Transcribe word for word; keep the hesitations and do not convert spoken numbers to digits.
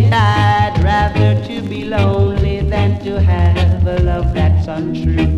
And I'd rather to be lonely than to have a love that's untrue.